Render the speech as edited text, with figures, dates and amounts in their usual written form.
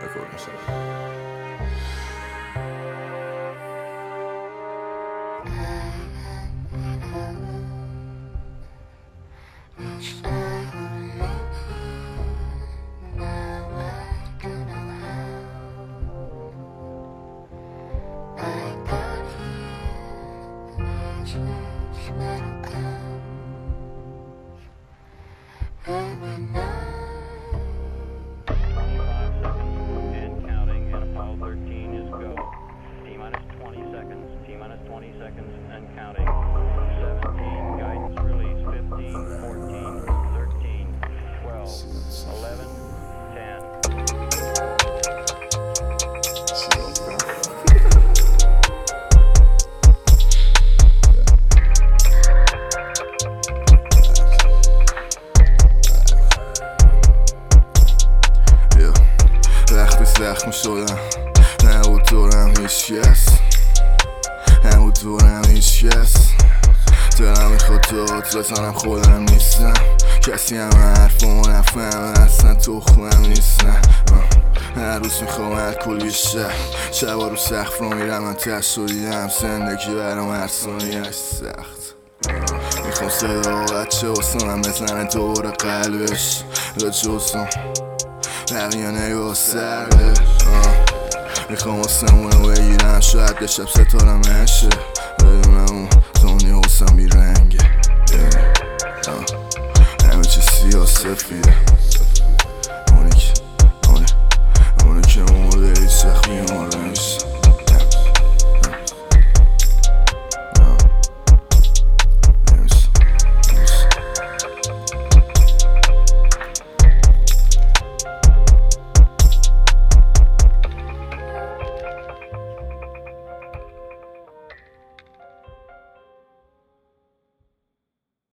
رکورد میشه. زخم شدم نبود دورم هیچ کس، نبود دورم هیچ کس. دلم میخواد داد بزنم خودم نیستم، کسی هم حرفمو نفهمه اصلا تخمم نیستم. هر روز میخوام هر کلی شبا رو سقف رو میرم من ترس رو دیدم، زندگی برام هر ثانیه‌اش سخت. میخوام صدا بچه واسه من بزنه دور قلبش یا جزم بقیه نگاه سرده. میخوام آسمونو بگیرم شاید به شب ستاره منشه، بدونم اون دنیا واسم بیرنگه، همه چی سیاه سفیده.